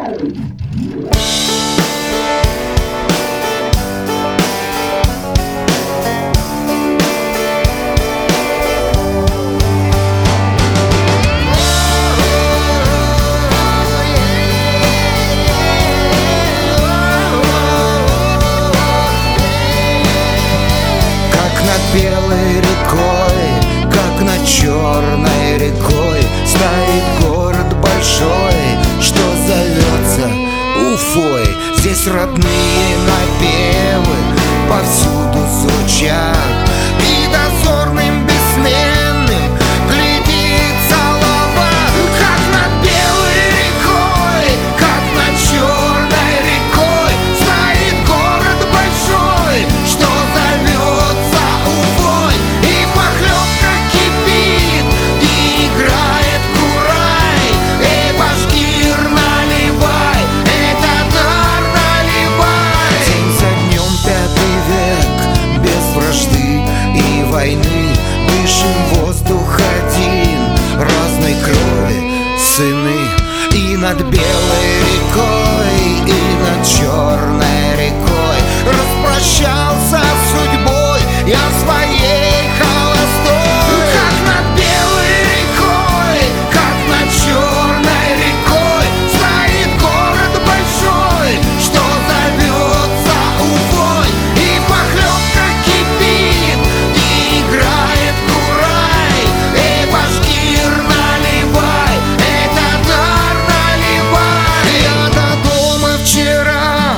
Белой рекой, как над черной рекой, стоит город большой, что зовется Уфой. Здесь родные напевы повсюду звучат, и дозорным бессменным глядит Салават. Как над белой рекой, как над черной рекой, стоит город большой, что зовется Уфой. И похлебка кипит, и играет курай. Эй, башкир, наливай, этот дар наливай. День за днем, 5-й век, без вражды и войны, дышим воздух один, разной крови сыны. И над белой рекой, и над черной рекой распрощался с судьбой я своей холостой. Как над белой рекой, как над черной рекой, стоит город большой, что зовется Уфой. И похлебка кипит, и играет курай. Эй, башкир, наливай, этот дар наливай. Я до дома вчера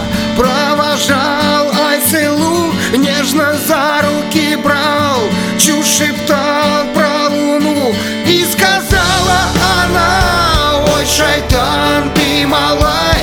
провожал Айселу, нежно за руки брал, чушь шептал про луну. И сказала она: ой, шайтан, ты малай,